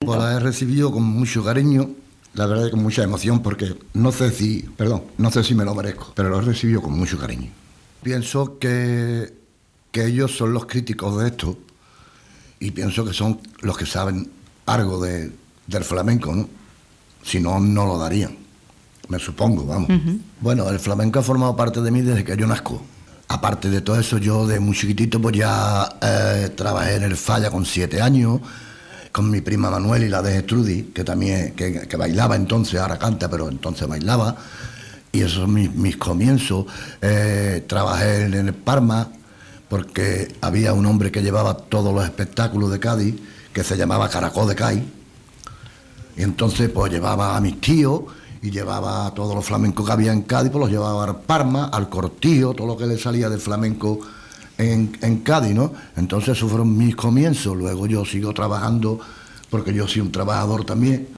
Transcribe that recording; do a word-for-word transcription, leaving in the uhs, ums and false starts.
Pues la he recibido con mucho cariño, la verdad y con mucha emoción, porque no sé si, perdón, no sé si me lo merezco, pero lo he recibido con mucho cariño. Pienso que, que ellos son los críticos de esto y pienso que son los que saben algo de, del flamenco, ¿no? Si no, no lo darían, me supongo, vamos. Uh-huh. Bueno, el flamenco ha formado parte de mí desde que yo nazco. Aparte de todo eso, yo de muy chiquitito pues ya eh, trabajé en el Falla con siete años, con mi prima Manuel y la de Trudy, que también que, que bailaba entonces, ahora canta, pero entonces bailaba. Y esos son mis, mis comienzos. Eh, trabajé en el Parma, porque había un hombre que llevaba todos los espectáculos de Cádiz, que se llamaba Caracol de Cádiz. Y entonces pues llevaba a mis tíos y llevaba a todos los flamencos que había en Cádiz, pues los llevaba al Parma, al Cortillo, todo lo que le salía del flamenco en, en Cádiz, ¿no? Entonces esos fueron mis comienzos. Luego yo sigo trabajando, porque yo soy un trabajador también.